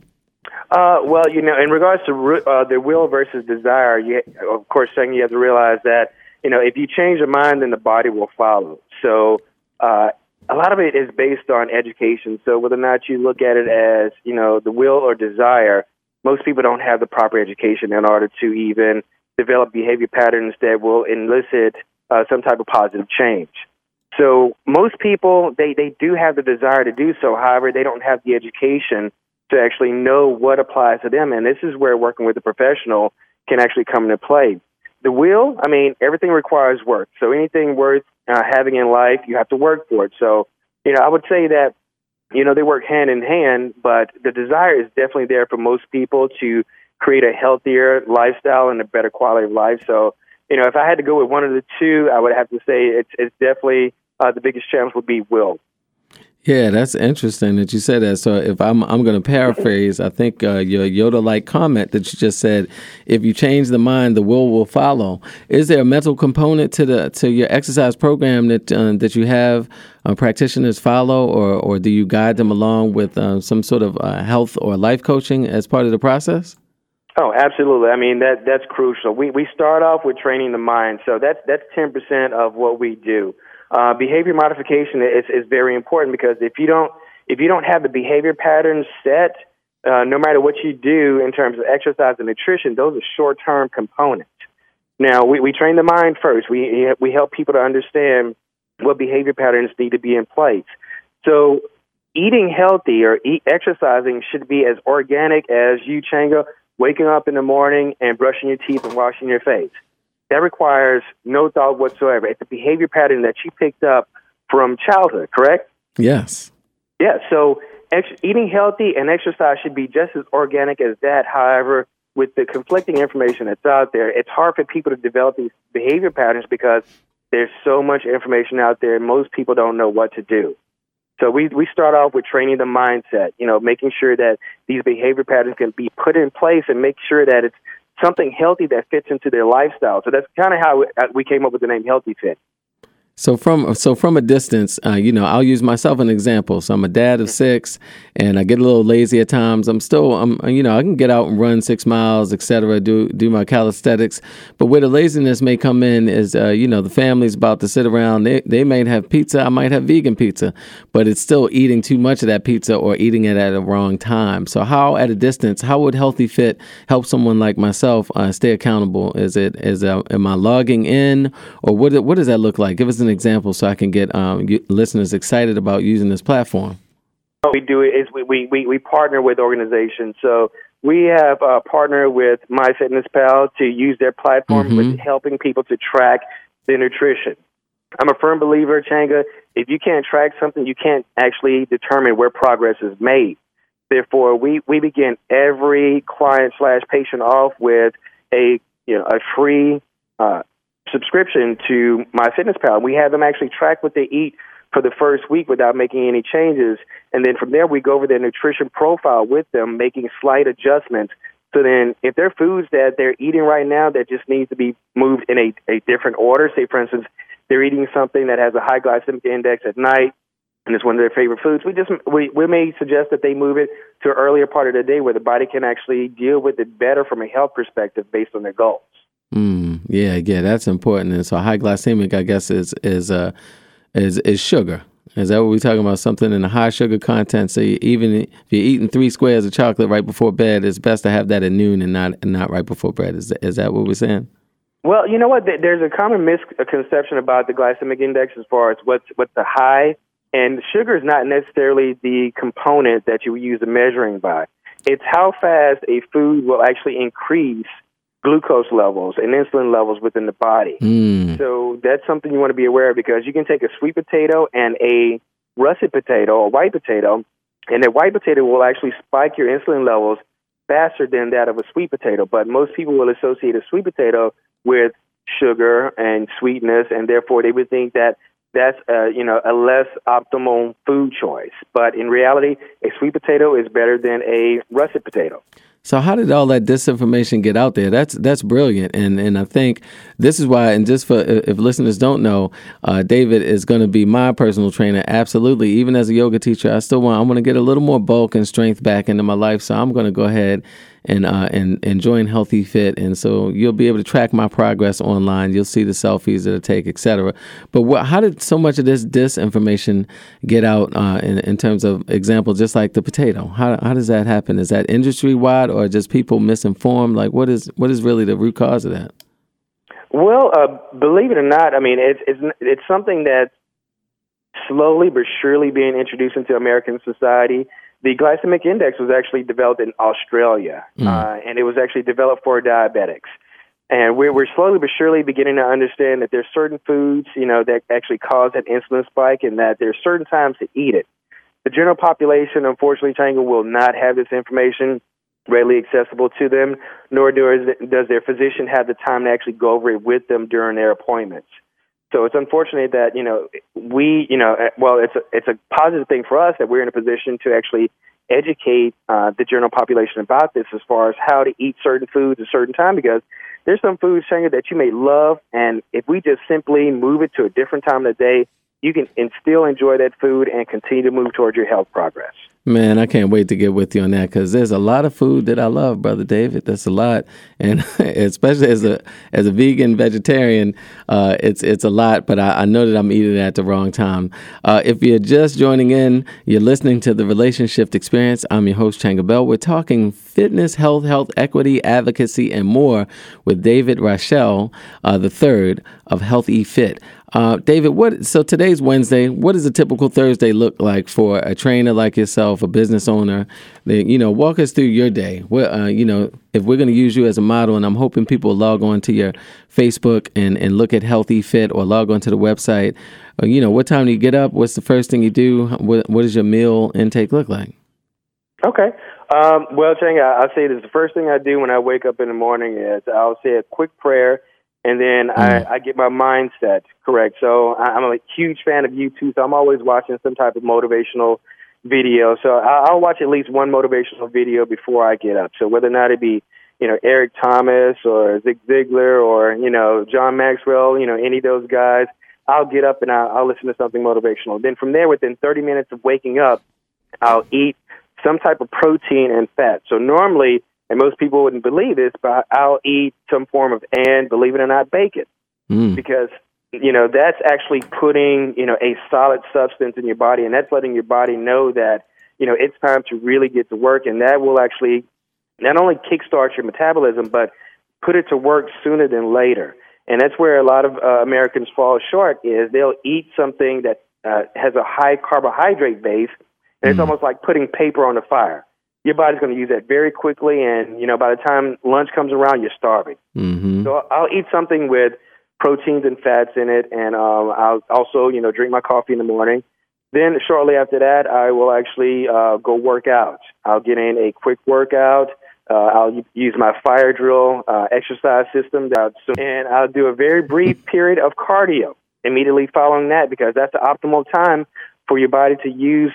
Uh, well, you know, in regards to uh, the will versus desire, you, of course, saying you have to realize that, you know, if you change your mind, then the body will follow. So uh, a lot of it is based on education. So whether or not you look at it as, you know, the will or desire, most people don't have the proper education in order to even develop behavior patterns that will elicit uh, some type of positive change. So most people, they, they do have the desire to do so. However, they don't have the education to actually know what applies to them. And this is where working with a professional can actually come into play. The will, I mean, everything requires work. So anything worth uh, having in life, you have to work for it. So, you know, I would say that, you know, they work hand in hand, but the desire is definitely there for most people to create a healthier lifestyle and a better quality of life. So, you know, if I had to go with one of the two, I would have to say it's, it's definitely uh, the biggest challenge would be will. Yeah, that's interesting that you said that. So if I'm I'm going to paraphrase, I think uh, your Yoda-like comment that you just said, if you change the mind, the will will follow. Is there a mental component to the to your exercise program that uh, that you have uh, practitioners follow, or or do you guide them along with uh, some sort of uh, health or life coaching as part of the process? Oh, absolutely. I mean, that that's crucial. We we start off with training the mind, so that's that's ten percent of what we do. Uh, behavior modification is, is very important, because if you don't if you don't have the behavior patterns set, uh, no matter what you do in terms of exercise and nutrition, those are short-term components. Now, we, we train the mind first. We we help people to understand what behavior patterns need to be in place. So eating healthy or eat, exercising should be as organic as you, Chango, waking up in the morning and brushing your teeth and washing your face. that requires no thought whatsoever. It's a behavior pattern that you picked up from childhood, correct? Yes. Yeah, so ex- eating healthy and exercise should be just as organic as that. However, with the conflicting information that's out there, it's hard for people to develop these behavior patterns because there's so much information out there, and most people don't know what to do. So we, we start off with training the mindset, you know, making sure that these behavior patterns can be put in place and make sure that it's something healthy that fits into their lifestyle. So that's kind of how we came up with the name Healthy Fit. So from so from a distance, uh, you know, I'll use myself an example. So I'm a dad of six, and I get a little lazy at times. I'm still, I'm, you know, I can get out and run six miles, et cetera, do do my calisthenics. But where the laziness may come in is, uh, you know, the family's about to sit around. They they may have pizza. I might have vegan pizza, but it's still eating too much of that pizza or eating it at a wrong time. So how, at a distance, how would Healthy Fit help someone like myself uh, stay accountable? Is it is uh, am I logging in, or what what does that look like? Give us an example so I can get um, you, listeners excited about using this platform. What we do is we, we, we partner with organizations. So we have uh, partnered with MyFitnessPal to use their platform mm-hmm. with helping people to track their nutrition. I'm a firm believer, Changa, if you can't track something, you can't actually determine where progress is made. Therefore, we, we begin every client slash patient off with a you know a free uh subscription to MyFitnessPal. We have them actually track what they eat for the first week without making any changes. And then from there, we go over their nutrition profile with them, making slight adjustments. So then if there are foods that they're eating right now that just needs to be moved in a, a different order, say, for instance, they're eating something that has a high glycemic index at night, and it's one of their favorite foods, we just we, we may suggest that they move it to an earlier part of the day where the body can actually deal with it better from a health perspective based on their goals. Mm, yeah, yeah, that's important. And so high glycemic, I guess, is is uh is is sugar. Is that what we're talking about? Something in a high sugar content. So you, even if you're eating three squares of chocolate right before bed, it's best to have that at noon and not and not right before bed. Is that, is that what we're saying? Well, you know what? There's a common misconception about the glycemic index as far as what's what's the high, and sugar is not necessarily the component that you use the measuring by. It's how fast a food will actually increase glucose levels and insulin levels within the body. Mm. So that's something you want to be aware of, because you can take a sweet potato and a russet potato, a white potato, and the white potato will actually spike your insulin levels faster than that of a sweet potato. But most people will associate a sweet potato with sugar and sweetness, and therefore they would think that that's a, you know, a less optimal food choice. But in reality, a sweet potato is better than a russet potato. So how did all that disinformation get out there? That's that's brilliant, and and I think this is why. And just for if listeners don't know, uh, David is going to be my personal trainer. Absolutely, even as a yoga teacher, I still want I want to get a little more bulk and strength back into my life. So I'm going to go ahead and uh, and and join Healthy Fit, and so you'll be able to track my progress online. You'll see the selfies that I take, et cetera. But what, how did so much of this disinformation get out uh, in in terms of example, just like the potato? How how does that happen? Is that industry wide, or just people misinformed? Like, what is what is really the root cause of that? Well, uh, believe it or not, I mean, it's it's it's something that's slowly but surely being introduced into American society. The glycemic index was actually developed in Australia, mm. uh, and it was actually developed for diabetics. And we're, we're slowly but surely beginning to understand that there's certain foods, you know, that actually cause an insulin spike, and that there's certain times to eat it. The general population, unfortunately, Changa, will not have this information readily accessible to them, nor does, does their physician have the time to actually go over it with them during their appointments. So it's unfortunate that, you know, we, you know, well, it's a, it's a positive thing for us that we're in a position to actually educate uh, the general population about this as far as how to eat certain foods at a certain time, because there's some foods, Changa, that you may love, and if we just simply move it to a different time of the day, you can and still enjoy that food and continue to move towards your health progress. Man, I can't wait to get with you on that, because there's a lot of food that I love, Brother David. That's a lot, and especially as a as a vegan vegetarian, uh, it's it's a lot. But I, I know that I'm eating it at the wrong time. Uh, if you're just joining in, you're listening to the Relationship Experience. I'm your host, Changa Bell. We're talking fitness, health, health equity, advocacy, and more with David Rachel, uh, the third of Healthy Fit. Uh, David, what? So today's Wednesday. What does a typical Thursday look like for a trainer like yourself? yourself, a business owner, then, you know, walk us through your day. Well, uh, you know, if we're going to use you as a model, and I'm hoping people log on to your Facebook and, and look at Healthy Fit or log on to the website, uh, you know, what time do you get up? What's the first thing you do? What, what does your meal intake look like? Okay. Um, well, Chang, I, I'll say this. The first thing I do when I wake up in the morning is I'll say a quick prayer, and then mm. I, I get my mindset correct. So I, I'm a huge fan of YouTube, so I'm always watching some type of motivational video. So I, I'll watch at least one motivational video before I get up. So whether or not it be, you know, Eric Thomas or Zig Ziglar or, you know, John Maxwell, you know, any of those guys, I'll get up and I'll, I'll listen to something motivational. Then from there, within thirty minutes of waking up, I'll eat some type of protein and fat. So normally, and most people wouldn't believe this, but I'll eat some form of, and believe it or not, bacon. Mm. Because, you know, that's actually putting, you know, a solid substance in your body, and that's letting your body know that, you know, it's time to really get to work, and that will actually not only kickstart your metabolism, but put it to work sooner than later. And that's where a lot of uh, Americans fall short, is they'll eat something that uh, has a high carbohydrate base, and it's mm. almost like putting paper on the fire. Your body's going to use that very quickly, and, you know, by the time lunch comes around, you're starving. Mm-hmm. So I'll eat something with proteins and fats in it, and um, I'll also, you know, drink my coffee in the morning. Then shortly after that, I will actually uh, go work out. I'll get in a quick workout. Uh, I'll use my fire drill uh, exercise system, and I'll do a very brief period of cardio immediately following that, because that's the optimal time for your body to use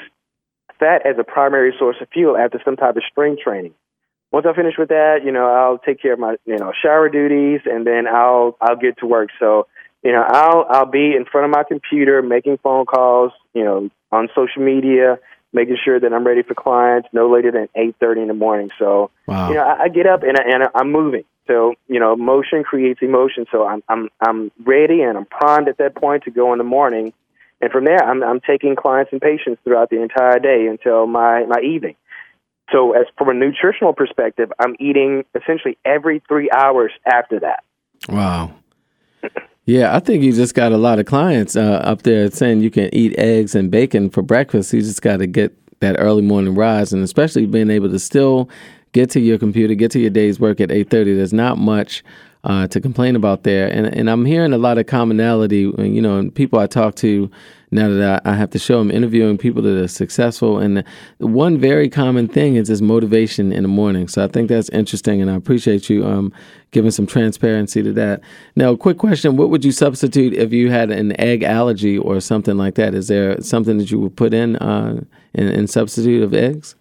fat as a primary source of fuel after some type of strength training. Once I finish with that, you know, I'll take care of my, you know, shower duties, and then I'll I'll get to work. So, you know, I'll I'll be in front of my computer making phone calls, you know, on social media, making sure that I'm ready for clients no later than eight thirty in the morning. So, wow. you know, I, I get up and, I, and I'm moving. So, you know, motion creates emotion. So I'm I'm I'm ready and I'm primed at that point to go in the morning. And from there, I'm, I'm taking clients and patients throughout the entire day until my, my evening. So as from a nutritional perspective, I'm eating essentially every three hours after that. Wow. Yeah, I think you just got a lot of clients uh, up there saying you can eat eggs and bacon for breakfast. You just got to get that early morning rise, and especially being able to still get to your computer, get to your day's work at eight thirty. There's not much Uh, to complain about there. And and I'm hearing a lot of commonality, you know, and people I talk to now that I, I have to show them, interviewing people that are successful. And the, the one very common thing is this motivation in the morning. So I think that's interesting, and I appreciate you um, giving some transparency to that. Now, quick question, what would you substitute if you had an egg allergy or something like that? Is there something that you would put in uh, in, in substitute of eggs?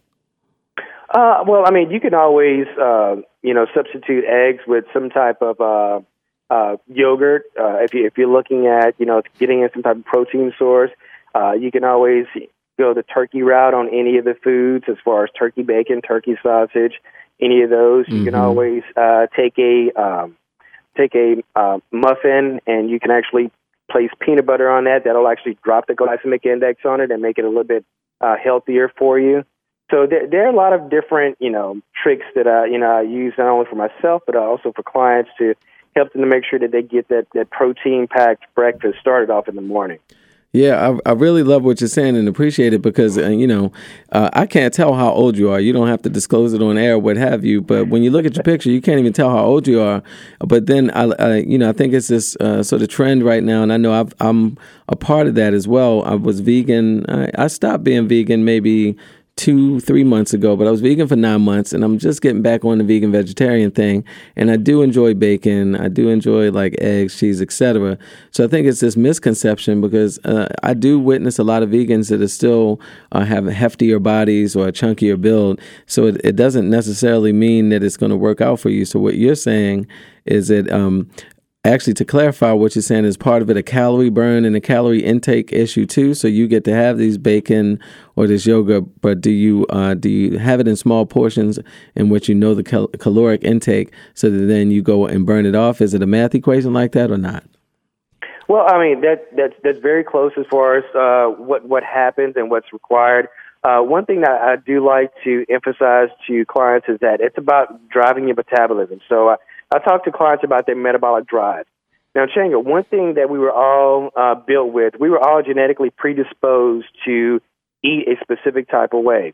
Uh, well, I mean, you can always, uh, you know, substitute eggs with some type of uh, uh, yogurt. Uh, if you if you're looking at, you know, getting in some type of protein source, uh, you can always go the turkey route on any of the foods, as far as turkey bacon, turkey sausage, any of those. Mm-hmm. You can always uh, take a um, take a uh, muffin, and you can actually place peanut butter on that. That'll actually drop the glycemic index on it and make it a little bit uh, healthier for you. So there, there are a lot of different, you know, tricks that I, you know, I use not only for myself, but also for clients to help them to make sure that they get that, that protein-packed breakfast started off in the morning. Yeah, I, I really love what you're saying and appreciate it, because, uh, you know, uh, I can't tell how old you are. You don't have to disclose it on air, what have you. But when you look at your picture, you can't even tell how old you are. But then, I, I you know, I think it's this uh, sort of trend right now, and I know I've, I'm a part of that as well. I was vegan. I, I stopped being vegan maybe two, three months ago, but I was vegan for nine months, and I'm just getting back on the vegan vegetarian thing. And I do enjoy bacon. I do enjoy like eggs, cheese, et cetera. So I think it's this misconception, because uh, I do witness a lot of vegans that are still uh, have heftier bodies or a chunkier build. So it, it doesn't necessarily mean that it's going to work out for you. So what you're saying is that um, actually, to clarify what you're saying, is part of it a calorie burn and a calorie intake issue too? So you get to have these bacon or this yogurt, but do you uh, do you have it in small portions in which you know the cal- caloric intake, so that then you go and burn it off? Is it a math equation like that or not? Well, I mean, that that's that's very close as far as uh, what what happens and what's required. Uh, one thing that I do like to emphasize to clients is that it's about driving your metabolism. So uh, I talk to clients about their metabolic drive. Now, Changa, one thing that we were all uh, built with, we were all genetically predisposed to eat a specific type of way.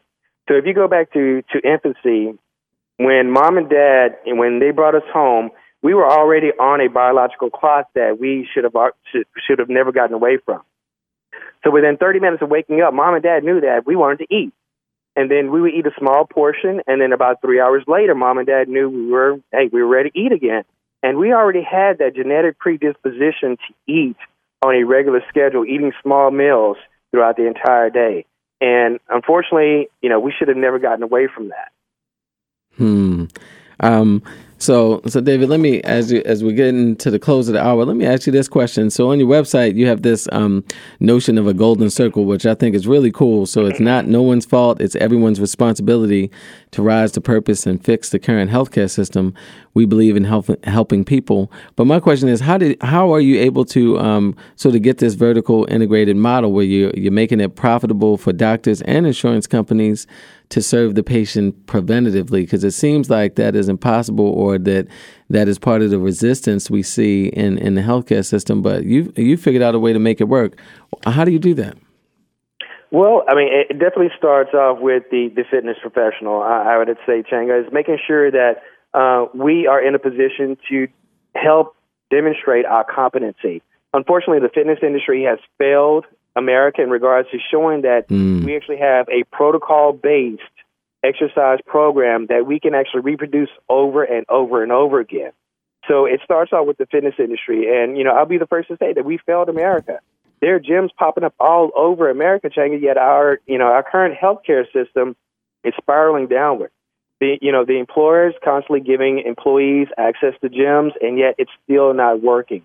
So if you go back to, to infancy, when mom and dad, and when they brought us home, we were already on a biological clock that we should have should, should have never gotten away from. So within thirty minutes of waking up, mom and dad knew that we wanted to eat. And then we would eat a small portion, and then about three hours later, mom and dad knew we were, hey, we were ready to eat again. And we already had that genetic predisposition to eat on a regular schedule, eating small meals throughout the entire day. And unfortunately, you know, we should have never gotten away from that. Hmm. Um, so, so David, let me, as you, as we get into the close of the hour, let me ask you this question. So on your website, you have this um, notion of a golden circle, which I think is really cool. So it's not no one's fault. It's everyone's responsibility to rise to purpose and fix the current healthcare system. We believe in help, helping people. But my question is, how did, how are you able to um, sort of get this vertical integrated model where you, you're making it profitable for doctors and insurance companies to serve the patient preventatively? Because it seems like that is impossible, or that that is part of the resistance we see in, in the healthcare system. But you you figured out a way to make it work. How do you do that? Well, I mean, it definitely starts off with the, the fitness professional. I, I would say, Changa, is making sure that uh, we are in a position to help demonstrate our competency. Unfortunately, the fitness industry has failed America in regards to showing that mm. we actually have a protocol-based exercise program that we can actually reproduce over and over and over again. So it starts out with the fitness industry. And, you know, I'll be the first to say that we failed America. There are gyms popping up all over America, Changa, yet our, you know, our current healthcare system is spiraling downward. The, you know, the employers constantly giving employees access to gyms, and yet it's still not working.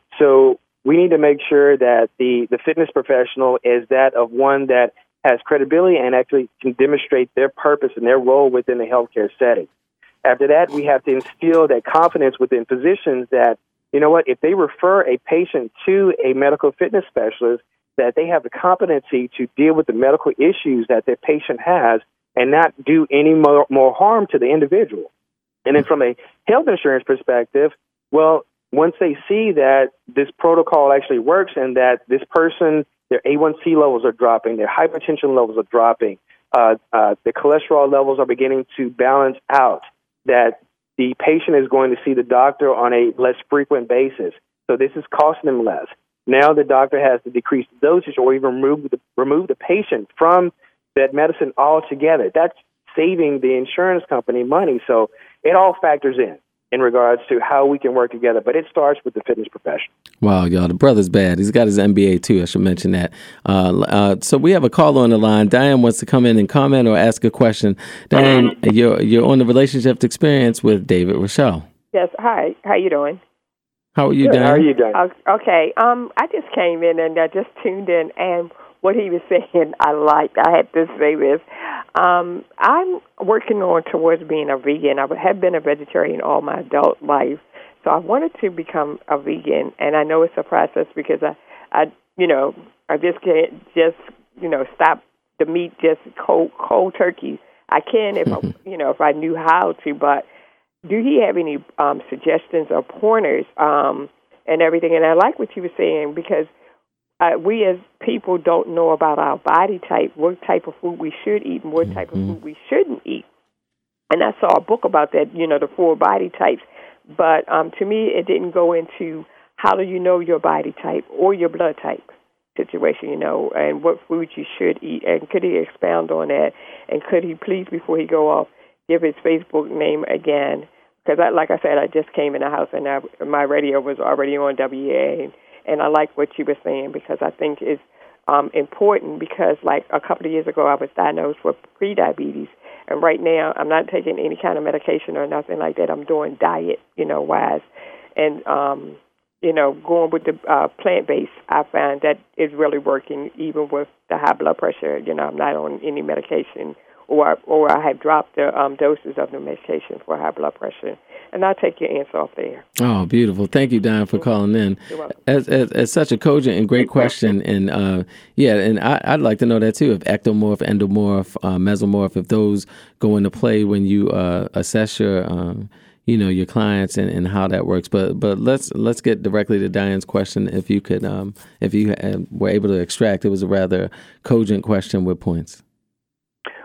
So we need to make sure that the, the fitness professional is that of one that has credibility and actually can demonstrate their purpose and their role within the healthcare setting. After that, we have to instill that confidence within physicians that, you know what, if they refer a patient to a medical fitness specialist, that they have the competency to deal with the medical issues that their patient has and not do any more, more harm to the individual. And then from a health insurance perspective, well, once they see that this protocol actually works and that this person, their A one C levels are dropping, their hypertension levels are dropping, uh, uh, the cholesterol levels are beginning to balance out, that the patient is going to see the doctor on a less frequent basis. So this is costing them less. Now the doctor has to decrease the dosage or even remove the, remove the patient from that medicine altogether. That's saving the insurance company money. So it all factors in. in regards to how we can work together. But it starts with the fitness profession. Wow, y'all, the brother's bad. He's got his M B A, too. I should mention that. Uh, uh, so we have a caller on the line. Diane wants to come in and comment or ask a question. Diane, you're, you're on the Relationship Experience with David Rochelle. Yes, hi. How you doing? How are you, Good. Diane? How are you doing? Okay, um, I just came in and I just tuned in, and what he was saying I liked. I had to say this. Um, I'm working on towards being a vegan. I have been a vegetarian all my adult life, so I wanted to become a vegan, and I know it's a process because I, I you know, I just can't just, you know, stop the meat just cold, cold turkey. I can if, I, you know, if I knew how to, but do you have any um, suggestions or pointers um, and everything? And I like what you were saying because Uh, we as people don't know about our body type, what type of food we should eat and what type mm-hmm. of food we shouldn't eat. And I saw a book about that, you know, the four body types. But um, to me, it didn't go into how do you know your body type or your blood type situation, you know, and what food you should eat. And could he expound on that? And could he please, before he go off, give his Facebook name again? Because, I, like I said, I just came in the house and I, my radio was already on W A. And I like what you were saying because I think it's um, important because, like, a couple of years ago, I was diagnosed with prediabetes. And right now, I'm not taking any kind of medication or nothing like that. I'm doing diet, you know, wise. And, um, you know, going with the uh, plant-based, I find that is really working even with the high blood pressure. You know, I'm not on any medication or, or I have dropped the um, doses of the medication for high blood pressure. And I'll take your answer off there. Oh, beautiful. Thank you, Diane, for calling in. As, as, as such a cogent and great question. And, uh, yeah, and I, I'd like to know that, too, if ectomorph, endomorph, uh, mesomorph, if those go into play when you uh, assess your, um, you know, your clients and, and how that works. But but let's let's get directly to Diane's question. If you could, um, if you were able to extract, it was a rather cogent question with points.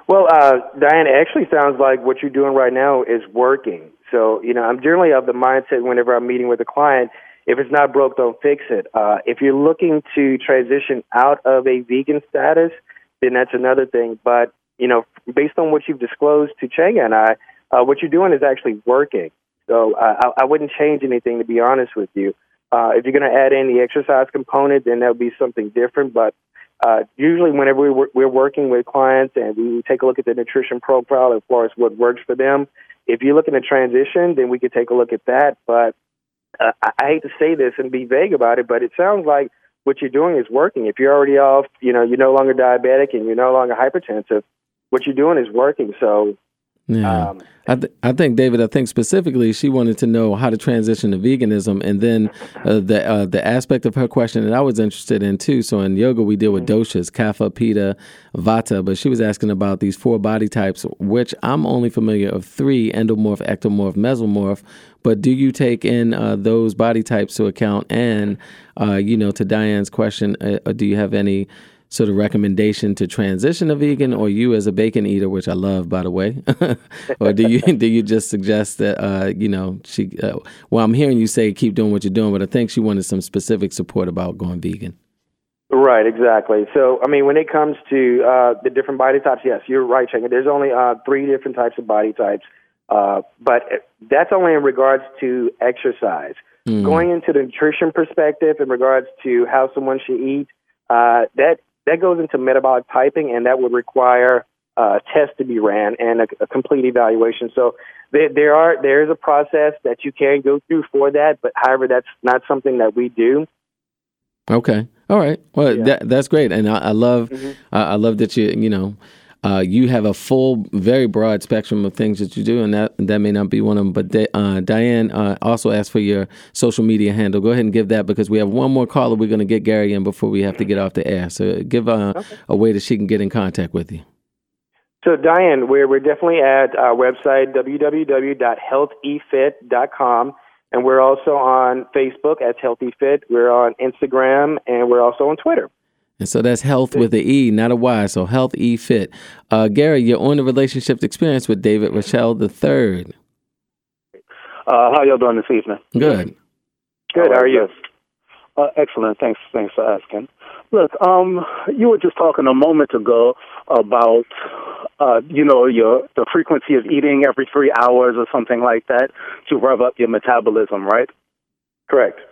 Well, uh, Diane, it actually sounds like what you're doing right now is working. So, you know, I'm generally of the mindset whenever I'm meeting with a client, if it's not broke, don't fix it. Uh, if you're looking to transition out of a vegan status, then that's another thing. But, you know, based on what you've disclosed to Changa and I, uh, what you're doing is actually working. So uh, I, I wouldn't change anything, to be honest with you. Uh, if you're going to add in the exercise component, then that would be something different. But uh, usually whenever we're, we're working with clients and we take a look at the nutrition profile as far as what works for them, if you're looking to transition, then we could take a look at that. But uh, I, I hate to say this and be vague about it, but it sounds like what you're doing is working. If you're already off, you know, you're no longer diabetic and you're no longer hypertensive, what you're doing is working. So, yeah, um, I, th- I think, David, I think specifically she wanted to know how to transition to veganism, and then uh, the uh, the aspect of her question that I was interested in too. So in yoga, we deal with doshas, kapha, pitta, vata, but she was asking about these four body types, which I'm only familiar of three: endomorph, ectomorph, mesomorph. But do you take in uh, those body types to account? And uh, you know, to Diane's question, uh, do you have any sort of recommendation to transition to vegan, or you as a bacon eater, which I love, by the way, or do you do you just suggest that uh, you know she? Uh, well, I'm hearing you say keep doing what you're doing, but I think she wanted some specific support about going vegan. Right, exactly. So, I mean, when it comes to uh, the different body types, yes, you're right, Changa. There's only uh, three different types of body types, uh, but that's only in regards to exercise. Mm. Going into the nutrition perspective in regards to how someone should eat, uh, that That goes into metabolic typing, and that would require uh, a test to be ran and a, a complete evaluation. So there, there are there is a process that you can go through for that, but however, that's not something that we do. Okay, all right. Well, yeah. that, that's great, and I, I love mm-hmm. uh, I love that you you know. Uh, you have a full, very broad spectrum of things that you do, and that that may not be one of them. But Di- uh, Diane uh, also asked for your social media handle. Go ahead and give that, because we have one more caller we're going to get Gary in before we have to get off the air. So give uh, okay. a way that she can get in contact with you. So Diane, we're, we're definitely at our website, w w w dot health e fit dot com, and we're also on Facebook as Healthy Fit. We're on Instagram, and we're also on Twitter. And so that's health with an E, not a Y. So Health E Fit. Uh, Gary, you're on the Relationship Experience with David Rochelle the third. Uh, how y'all doing this evening? Good. Good. How are you? Uh, excellent. Thanks. Thanks for asking. Look, um, you were just talking a moment ago about, uh, you know, your the frequency of eating every three hours or something like that to rev up your metabolism, right? Correct.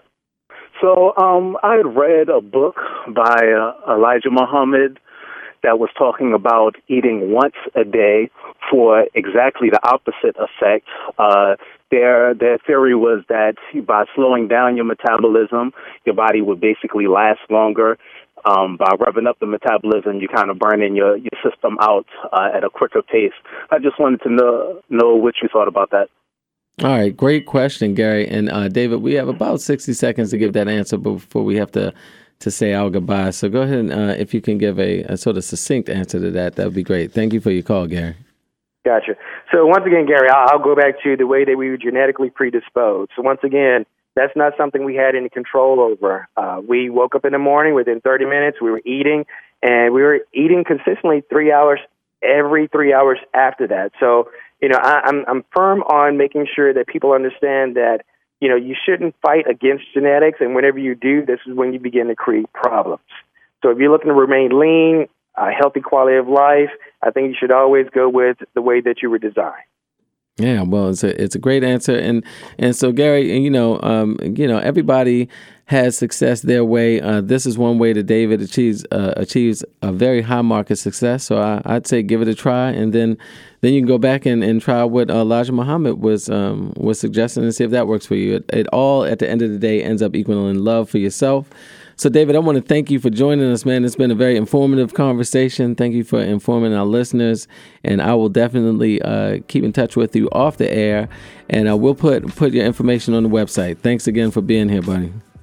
So um, I had read a book by uh, Elijah Muhammad that was talking about eating once a day for exactly the opposite effect. Uh, their their theory was that by slowing down your metabolism, your body would basically last longer. Um, by revving up the metabolism, you kind of burning your, your system out uh, at a quicker pace. I just wanted to know know what you thought about that. All right, great question, Gary. And uh, David, we have about sixty seconds to give that answer before we have to, to say our goodbye. So go ahead and uh, if you can give a, a sort of succinct answer to that, that would be great. Thank you for your call, Gary. Gotcha. So once again, Gary, I'll, I'll go back to the way that we were genetically predisposed. So once again, that's not something we had any control over. Uh, we woke up in the morning, within thirty minutes, we were eating, and we were eating consistently three hours, every three hours after that. So You know, I, I'm I'm firm on making sure that people understand that, you know, you shouldn't fight against genetics, and whenever you do, this is when you begin to create problems. So if you're looking to remain lean, a healthy quality of life, I think you should always go with the way that you were designed. Yeah, well, it's a it's a great answer, and and so Gary, you know, um, you know, everybody has success their way. Uh, this is one way that David achieves uh, achieves a very high mark of success. So I, I'd say give it a try, and then then you can go back and, and try what Elijah Muhammad was um, was suggesting and see if that works for you. It, it all at the end of the day ends up equaling love for yourself. So, David, I want to thank you for joining us, man. It's been a very informative conversation. Thank you for informing our listeners, and I will definitely uh, keep in touch with you off the air, and uh, we'll put put your information on the website. Thanks again for being here, buddy.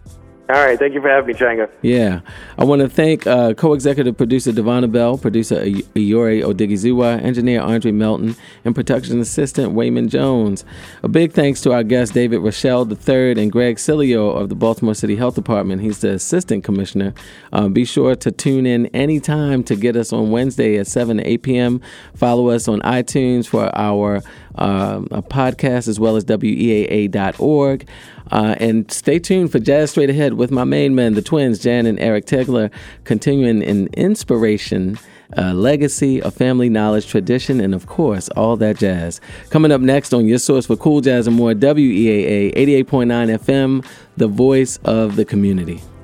All right. Thank you for having me, Changa. Yeah. I want to thank uh, co-executive producer Devonna Bell, producer Ay- Ayore Odigizua, engineer Andre Melton, and production assistant Wayman Jones. A big thanks to our guest, David Rochelle the third, and Greg Cilio of the Baltimore City Health Department. He's the assistant commissioner. Uh, be sure to tune in anytime to get us on Wednesday at seven to eight p.m. Follow us on iTunes for our um, podcast, as well as W E A A dot org. Uh, and stay tuned for Jazz Straight Ahead with my main men, the twins, Jan and Eric Tegler, continuing in inspiration, uh, legacy, a family knowledge, tradition, and of course, all that jazz. Coming up next on your source for cool jazz and more, W E A A eighty-eight point nine F M, the voice of the community.